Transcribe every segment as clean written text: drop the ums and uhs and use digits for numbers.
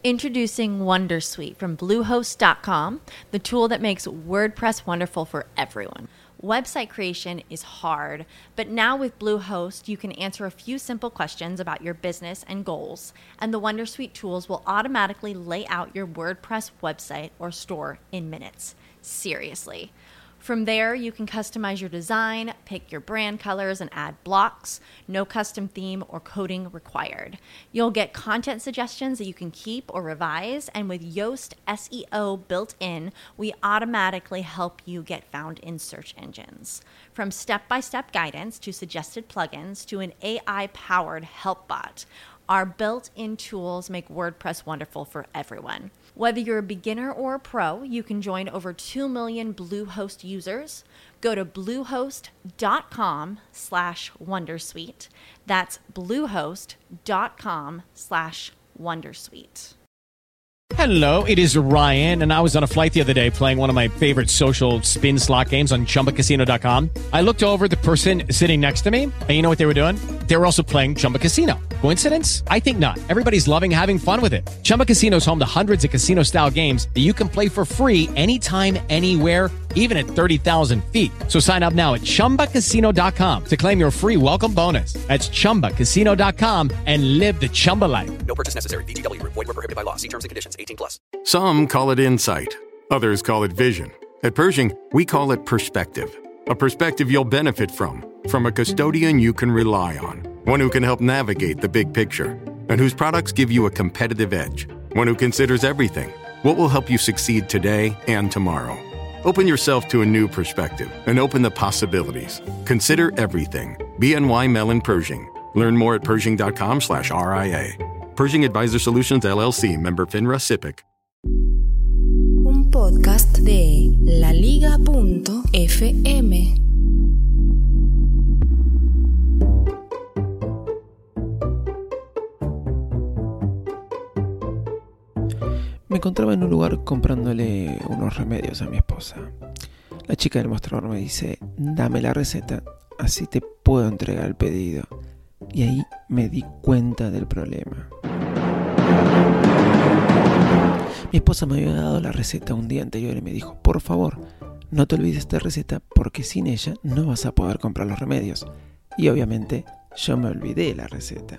Introducing Wondersuite from Bluehost.com, the tool that makes WordPress wonderful for everyone. Website creation is hard, but now with Bluehost, you can answer a few simple questions about your business and goals, and the Wondersuite tools will automatically lay out your WordPress website or store in minutes. Seriously. From there, you can customize your design, pick your brand colors, and add blocks. No custom theme or coding required. You'll get content suggestions that you can keep or revise, and with Yoast SEO built in, we automatically help you get found in search engines. From step-by-step guidance to suggested plugins to an AI-powered help bot, our built-in tools make WordPress wonderful for everyone. Whether you're a beginner or a pro, you can join over 2 million Bluehost users. Go to bluehost.com/wondersuite. That's bluehost.com/wondersuite. Hello, it is Ryan, and I was on a flight the other day playing one of my favorite social spin slot games on ChumbaCasino.com. I looked over at the person sitting next to me, and you know what they were doing? They were also playing Chumba Casino. Coincidence? I think not. Everybody's loving having fun with it. Chumba Casino is home to hundreds of casino-style games that you can play for free anytime, anywhere, even at 30,000 feet. So sign up now at ChumbaCasino.com to claim your free welcome bonus. That's ChumbaCasino.com and live the Chumba life. No purchase necessary. VGW. Void where prohibited by law. See terms and conditions. 18+. Some call it insight. Others call it vision. At Pershing, we call it perspective. A perspective you'll benefit from a custodian you can rely on. One who can help navigate the big picture and whose products give you a competitive edge. One who considers everything. What will help you succeed today and tomorrow? Open yourself to a new perspective and open the possibilities. Consider everything. BNY Mellon Pershing. Learn more at Pershing.com/RIA. Pershing Advisor Solutions LLC. Member FINRA SIPC. Un podcast de laliga.fm. Me encontraba en un lugar comprándole unos remedios a mi esposa. La chica del mostrador me dice: dame la receta, así te puedo entregar el pedido. Y ahí me di cuenta del problema. Mi esposa me había dado la receta un día anterior y me dijo: por favor, no te olvides esta receta porque sin ella no vas a poder comprar los remedios. Y obviamente yo me olvidé la receta.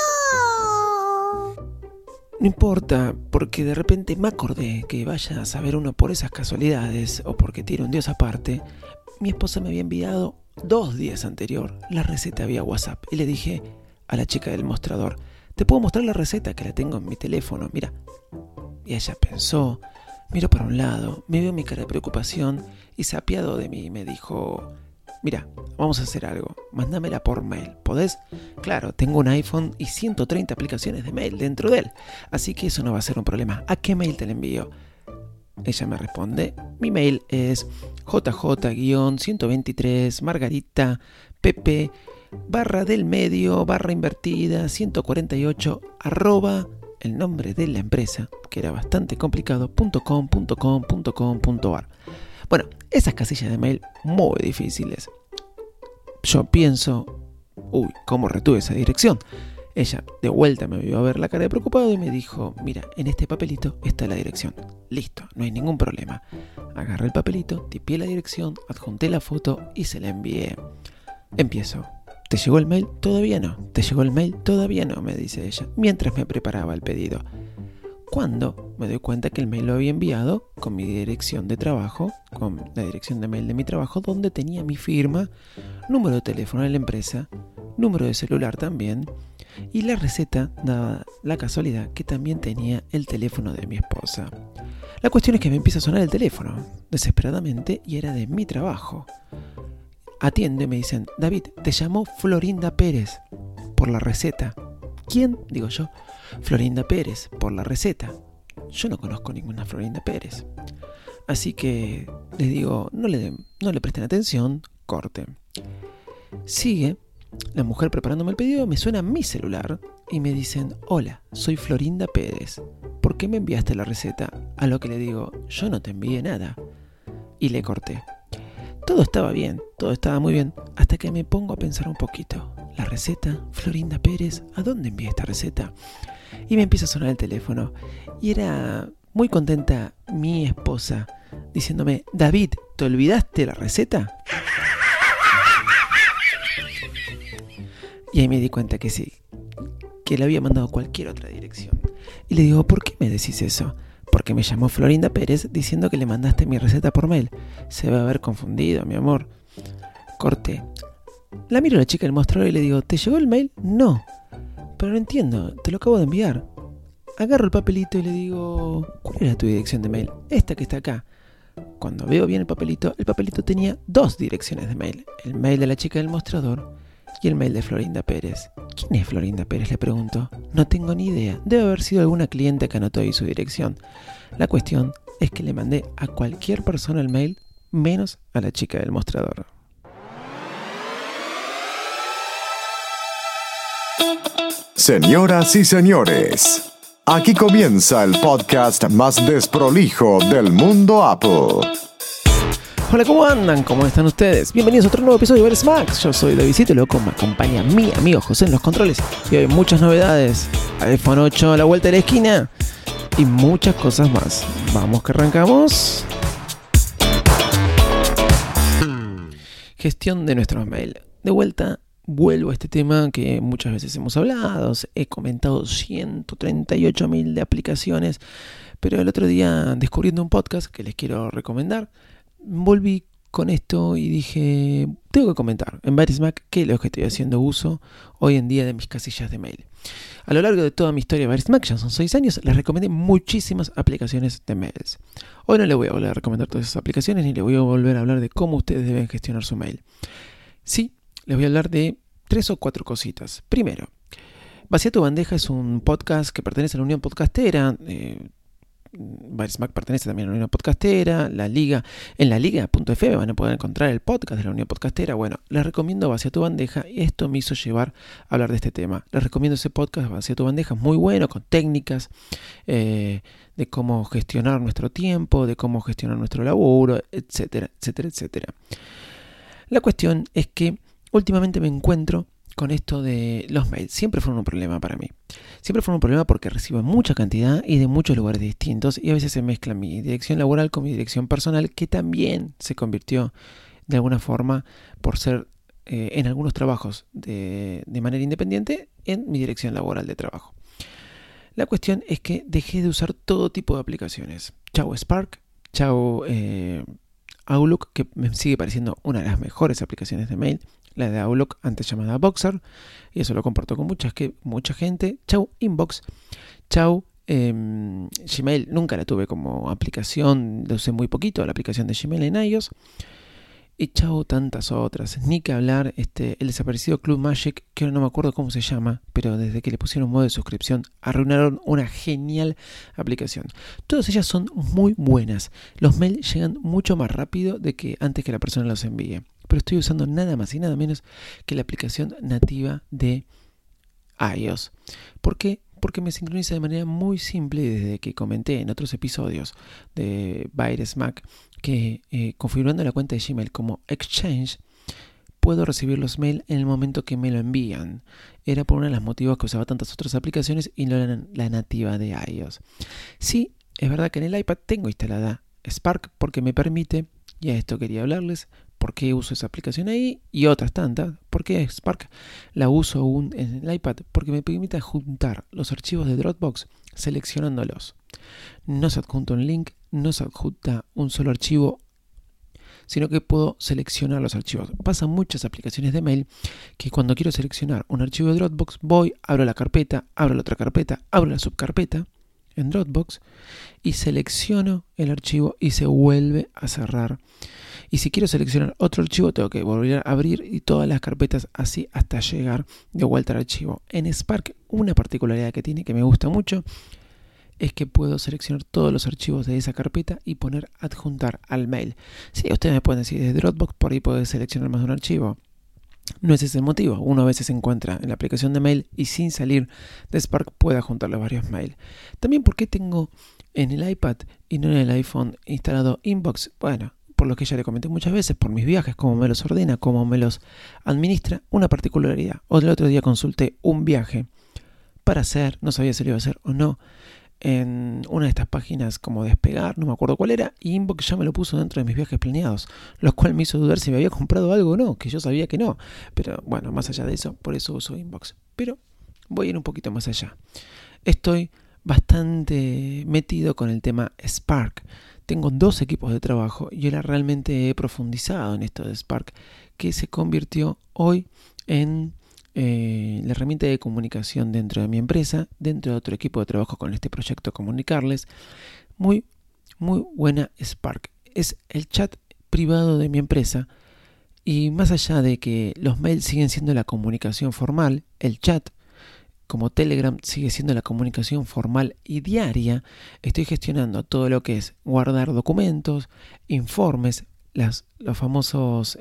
No importa, porque de repente me acordé que vaya a saber uno por esas casualidades o porque tiene un dios aparte. Mi esposa me había enviado 2 días anterior la receta vía WhatsApp y le dije a la chica del mostrador: te puedo mostrar la receta que la tengo en mi teléfono, mira. Y ella pensó, miró para un lado, me vio mi cara de preocupación y se apiadó de mí y me dijo: mira, vamos a hacer algo, mándamela por mail, ¿podés? Claro, tengo un iPhone y 130 aplicaciones de mail dentro de él, así que eso no va a ser un problema. ¿A qué mail te la envío? Ella me responde: mi mail es jj-123 margarita pp /del medio /invertida 148 @ el nombre de la empresa, que era bastante complicado, .com.com.com.ar. Bueno, esas casillas de mail muy difíciles. Yo pienso, ¿cómo retuve esa dirección? Ella de vuelta me vio a ver la cara de preocupado y me dijo: mira, en este papelito está la dirección. Listo, no hay ningún problema. Agarré el papelito, tipié la dirección, adjunté la foto y se la envié. Empiezo: ¿te llegó el mail? Todavía no. ¿Te llegó el mail? Todavía no, me dice ella, mientras me preparaba el pedido. Cuando me doy cuenta que el mail lo había enviado con mi dirección de trabajo, con la dirección de mail de mi trabajo, donde tenía mi firma, número de teléfono de la empresa, número de celular también, y la receta daba la casualidad que también tenía el teléfono de mi esposa. La cuestión es que me empieza a sonar el teléfono, desesperadamente, y era de mi trabajo. Atiende y me dicen: David, te llamó Florinda Pérez por la receta. ¿Quién? Digo yo. Florinda Pérez, por la receta. Yo no conozco ninguna Florinda Pérez. Así que les digo, no le presten atención, corten. Sigue la mujer preparándome el pedido, me suena mi celular y me dicen: hola, soy Florinda Pérez, ¿por qué me enviaste la receta? A lo que le digo: yo no te envié nada. Y le corté. Todo estaba bien, todo estaba muy bien, hasta que me pongo a pensar un poquito. La receta, Florinda Pérez, ¿a dónde envié esta receta? y me empieza a sonar el teléfono. Y era muy contenta mi esposa diciéndome: David, ¿te olvidaste la receta? Y ahí me di cuenta que sí, que le había mandado cualquier otra dirección. Y le digo: ¿por qué me decís eso? Porque me llamó Florinda Pérez diciendo que le mandaste mi receta por mail. Se va a haber confundido, mi amor. Corté. La miro a la chica del mostrador y le digo: ¿te llegó el mail? No. Pero no entiendo, te lo acabo de enviar. Agarro el papelito y le digo: ¿cuál era tu dirección de mail? Esta que está acá. Cuando veo bien el papelito tenía 2 direcciones de mail. El mail de la chica del mostrador y el mail de Florinda Pérez. ¿Quién es Florinda Pérez?, le pregunto. No tengo ni idea. Debe haber sido alguna cliente que anotó ahí su dirección. La cuestión es que le mandé a cualquier persona el mail, menos a la chica del mostrador. Señoras y señores, aquí comienza el podcast más desprolijo del mundo Apple. Hola, ¿cómo andan? ¿Cómo están ustedes? Bienvenidos a otro nuevo episodio de Baires Max. Yo soy Davidcito y luego me acompaña mi amigo José en los controles. Y hoy hay muchas novedades. iPhone 8 a la vuelta de la esquina y muchas cosas más. Vamos que arrancamos. Gestión de nuestros mails. De vuelta, vuelvo a este tema que muchas veces hemos hablado. He comentado 138.000 de aplicaciones, pero el otro día, descubriendo un podcast que les quiero recomendar, volví con esto y dije: tengo que comentar en Baires Mac qué es lo que estoy haciendo uso hoy en día de mis casillas de mail. A lo largo de toda mi historia de Baires Mac, ya son 6 años, les recomendé muchísimas aplicaciones de mails. Hoy no les voy a volver a recomendar todas esas aplicaciones, ni les voy a volver a hablar de cómo ustedes deben gestionar su mail. Sí, les voy a hablar de 3 o 4 cositas. Primero, Vacía tu bandeja es un podcast que pertenece a la Unión Podcastera. Baires Mac pertenece también a la Unión Podcastera, en la liga.fm van a poder encontrar el podcast de la Unión Podcastera. Bueno, les recomiendo Vacía tu bandeja y esto me hizo llevar a hablar de este tema. Les recomiendo ese podcast, Vacía tu bandeja, muy bueno, con técnicas de cómo gestionar nuestro tiempo, de cómo gestionar nuestro laburo, etcétera, etcétera, etcétera. La cuestión es que últimamente me encuentro con esto de los mails. Siempre fueron un problema para mí. Siempre fueron un problema porque recibo mucha cantidad y de muchos lugares distintos, y a veces se mezcla mi dirección laboral con mi dirección personal, que también se convirtió de alguna forma, por ser en algunos trabajos de manera independiente, en mi dirección laboral de trabajo. La cuestión es que dejé de usar todo tipo de aplicaciones. Chau Spark, chau Outlook, que me sigue pareciendo una de las mejores aplicaciones de mail. La de Outlook, antes llamada Boxer, y eso lo comparto con mucha gente. Chau Inbox, chau Gmail, nunca la tuve como aplicación, la usé muy poquito, la aplicación de Gmail en iOS. Y chau tantas otras, ni que hablar, el desaparecido Club Magic, que ahora no me acuerdo cómo se llama, pero desde que le pusieron modo de suscripción, arruinaron una genial aplicación. Todas ellas son muy buenas, los mails llegan mucho más rápido de que antes que la persona los envíe. Pero estoy usando nada más y nada menos que la aplicación nativa de iOS. ¿Por qué? Porque me sincroniza de manera muy simple, desde que comenté en otros episodios de Baires Mac que configurando la cuenta de Gmail como Exchange puedo recibir los mails en el momento que me lo envían. Era por uno de los motivos que usaba tantas otras aplicaciones y no la nativa de iOS. Sí, es verdad que en el iPad tengo instalada Spark porque me permite, y a esto quería hablarles, por qué uso esa aplicación ahí y otras tantas. ¿Por qué Spark la uso aún en el iPad? Porque me permite juntar los archivos de Dropbox seleccionándolos. No se adjunta un link, no se adjunta un solo archivo, sino que puedo seleccionar los archivos. Pasan muchas aplicaciones de mail que cuando quiero seleccionar un archivo de Dropbox voy, abro la carpeta, abro la otra carpeta, abro la subcarpeta en Dropbox y selecciono el archivo y se vuelve a cerrar. Y si quiero seleccionar otro archivo tengo que volver a abrir y todas las carpetas así hasta llegar de vuelta al archivo. En Spark una particularidad que tiene que me gusta mucho es que puedo seleccionar todos los archivos de esa carpeta y poner adjuntar al mail. Sí, ustedes me pueden decir desde Dropbox por ahí puedes seleccionar más de un archivo. No es ese el motivo. Uno a veces se encuentra en la aplicación de mail y sin salir de Spark puede adjuntar los varios mails. También porque tengo en el iPad y no en el iPhone instalado Inbox. Bueno, por lo que ya le comenté muchas veces, por mis viajes, cómo me los ordena, cómo me los administra, una particularidad. El otro día consulté un viaje para hacer, no sabía si lo iba a hacer o no, en una de estas páginas como Despegar, no me acuerdo cuál era, y Inbox ya me lo puso dentro de mis viajes planeados, lo cual me hizo dudar si me había comprado algo o no, que yo sabía que no. Pero bueno, más allá de eso, por eso uso Inbox. Pero voy a ir un poquito más allá. Estoy bastante metido con el tema Spark. Tengo 2 equipos de trabajo y ahora realmente he profundizado en esto de Spark, que se convirtió hoy en la herramienta de comunicación dentro de mi empresa, dentro de otro equipo de trabajo con este proyecto Comunicarles. Muy, muy buena Spark. Es el chat privado de mi empresa y más allá de que los mails siguen siendo la comunicación formal, el chat, como Telegram, sigue siendo la comunicación formal y diaria. Estoy gestionando todo lo que es guardar documentos, informes, los famosos...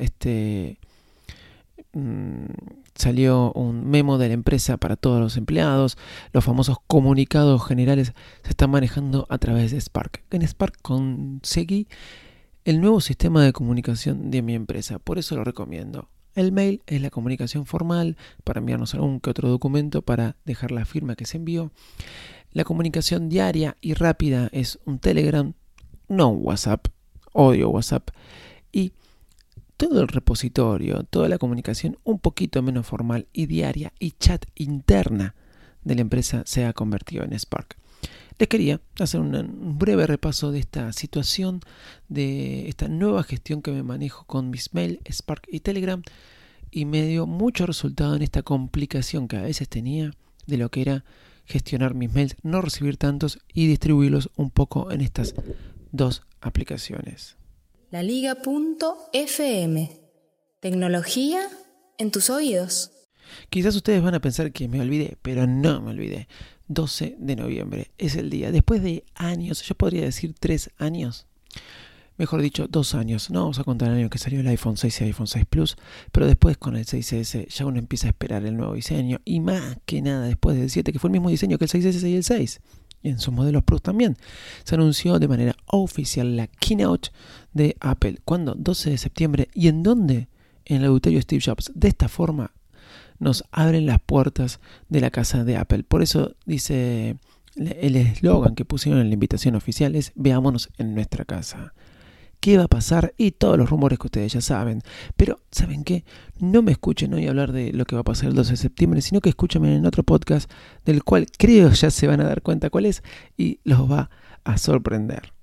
salió un memo de la empresa para todos los empleados. Los famosos comunicados generales se están manejando a través de Spark. En Spark conseguí el nuevo sistema de comunicación de mi empresa, por eso lo recomiendo. El mail es la comunicación formal para enviarnos algún que otro documento, para dejar la firma que se envió. La comunicación diaria y rápida es un Telegram, no un WhatsApp. Odio WhatsApp. Y todo el repositorio, toda la comunicación un poquito menos formal y diaria y chat interna de la empresa se ha convertido en Spark. Les quería hacer un breve repaso de esta situación, de esta nueva gestión que me manejo con mis mail, Spark y Telegram, y me dio mucho resultado en esta complicación que a veces tenía de lo que era gestionar mis mails, no recibir tantos y distribuirlos un poco en estas 2 aplicaciones. LaLiga.fm. Tecnología en tus oídos. Quizás ustedes van a pensar que me olvidé, pero no me olvidé. 12 de noviembre es el día. Después de años, yo podría decir 3 años. Mejor dicho, 2 años. No vamos a contar el año que salió el iPhone 6 y iPhone 6 Plus, pero después con el 6S ya uno empieza a esperar el nuevo diseño. Y más que nada después del 7, que fue el mismo diseño que el 6S y el 6. Y en sus modelos Plus también. Se anunció de manera oficial la keynote de Apple. ¿Cuándo? 12 de septiembre. ¿Y en dónde? En el auditorio Steve Jobs. De esta forma nos abren las puertas de la casa de Apple. Por eso dice el eslogan que pusieron en la invitación oficial es: veámonos en nuestra casa. ¿Qué va a pasar? Y todos los rumores que ustedes ya saben. Pero, ¿saben qué? No me escuchen hoy hablar de lo que va a pasar el 12 de septiembre, sino que escúchenme en otro podcast del cual creo ya se van a dar cuenta cuál es y los va a sorprender.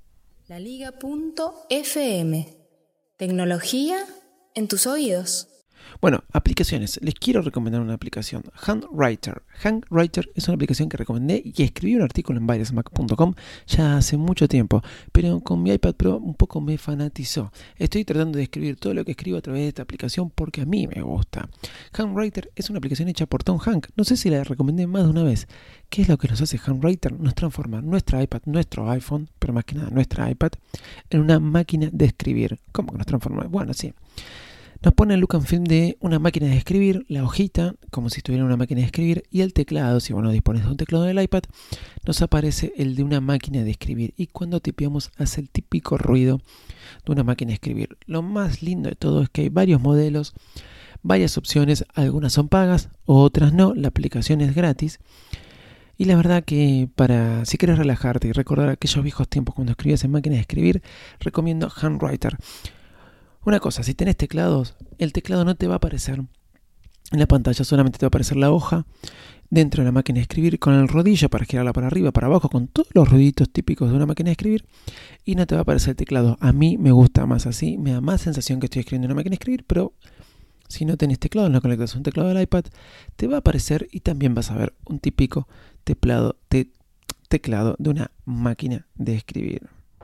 LaLiga.fm. Tecnología en tus oídos. Bueno, aplicaciones. Les quiero recomendar una aplicación, Handwriter. Handwriter es una aplicación que recomendé y escribí un artículo en virusmac.com ya hace mucho tiempo, pero con mi iPad Pro un poco me fanatizó. Estoy tratando de escribir todo lo que escribo a través de esta aplicación porque a mí me gusta. Handwriter es una aplicación hecha por Tom Hanks. No sé si la recomendé más de una vez. ¿Qué es lo que nos hace Handwriter? Nos transforma nuestra iPad, nuestro iPhone, pero más que nada nuestra iPad, en una máquina de escribir. ¿Cómo que nos transforma? Bueno, sí. Nos pone el look and feel de una máquina de escribir, la hojita, como si estuviera una máquina de escribir, y el teclado, si bueno dispones de un teclado del iPad, nos aparece el de una máquina de escribir. Y cuando tipeamos hace el típico ruido de una máquina de escribir. Lo más lindo de todo es que hay varios modelos, varias opciones, algunas son pagas, otras no, la aplicación es gratis. Y la verdad que si quieres relajarte y recordar aquellos viejos tiempos cuando escribías en máquina de escribir, recomiendo Handwriter. Una cosa, si tenés teclados, el teclado no te va a aparecer en la pantalla, solamente te va a aparecer la hoja dentro de la máquina de escribir con el rodillo para girarla para arriba, para abajo, con todos los ruiditos típicos de una máquina de escribir, y no te va a aparecer el teclado. A mí me gusta más así, me da más sensación que estoy escribiendo en una máquina de escribir, pero si no tenés teclado, no conectas un teclado del iPad, te va a aparecer y también vas a ver un típico teclado de una máquina de escribir.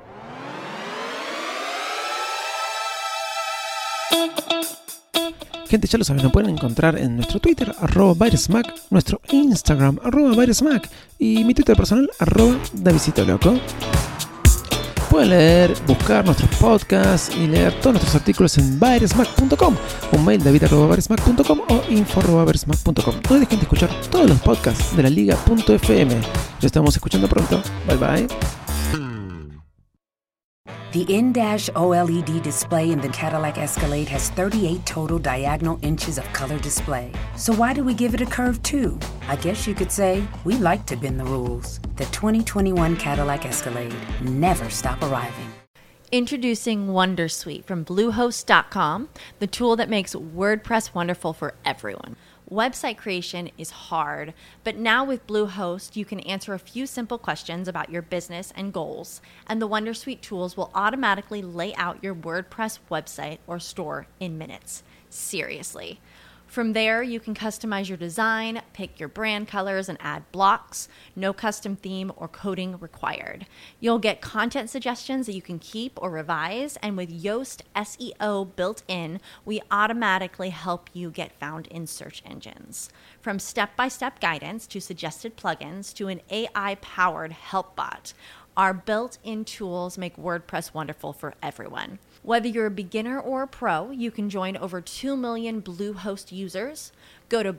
Gente, ya lo saben, nos pueden encontrar en nuestro Twitter, @virusmac, nuestro Instagram, @virusmac, y mi Twitter personal, @davidcitoloco. Pueden leer, buscar nuestros podcasts y leer todos nuestros artículos en virusmac.com, un mail david@virusmac.com o info@virusmac.com. No dejen de escuchar todos los podcasts de la Liga.fm. Nos estamos escuchando pronto. Bye bye. The in-dash OLED display in the Cadillac Escalade has 38 total diagonal inches of color display. So why do we give it a curve too? I guess you could say we like to bend the rules. The 2021 Cadillac Escalade. Never stop arriving. Introducing Wondersuite from Bluehost.com, the tool that makes WordPress wonderful for everyone. Website creation is hard, but now with Bluehost, you can answer a few simple questions about your business and goals, and the Wondersuite tools will automatically lay out your WordPress website or store in minutes. Seriously. From there, you can customize your design, pick your brand colors, and add blocks. No custom theme or coding required. You'll get content suggestions that you can keep or revise, and with Yoast SEO built in, we automatically help you get found in search engines. From step-by-step guidance to suggested plugins to an AI-powered help bot, our built-in tools make WordPress wonderful for everyone. Whether you're a beginner or a pro, you can join over 2 million Bluehost users. Go to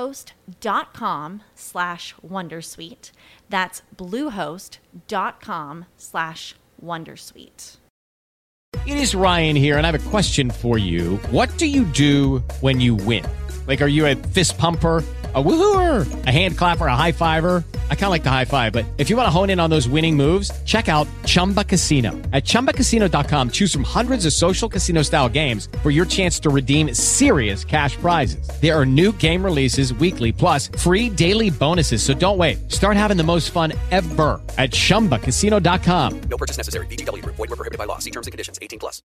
bluehost.com/wondersuite. That's bluehost.com/wondersuite. It is Ryan here, and I have a question for you. What do you do when you win? Like, are you a fist pumper, a woohooer, a hand clapper, a high fiver? I kind of like the high five, but if you want to hone in on those winning moves, check out Chumba Casino. At ChumbaCasino.com, choose from hundreds of social casino-style games for your chance to redeem serious cash prizes. There are new game releases weekly, plus free daily bonuses. So don't wait. Start having the most fun ever at ChumbaCasino.com. No purchase necessary. VGW Group. Void where prohibited by law. See terms and conditions. 18+.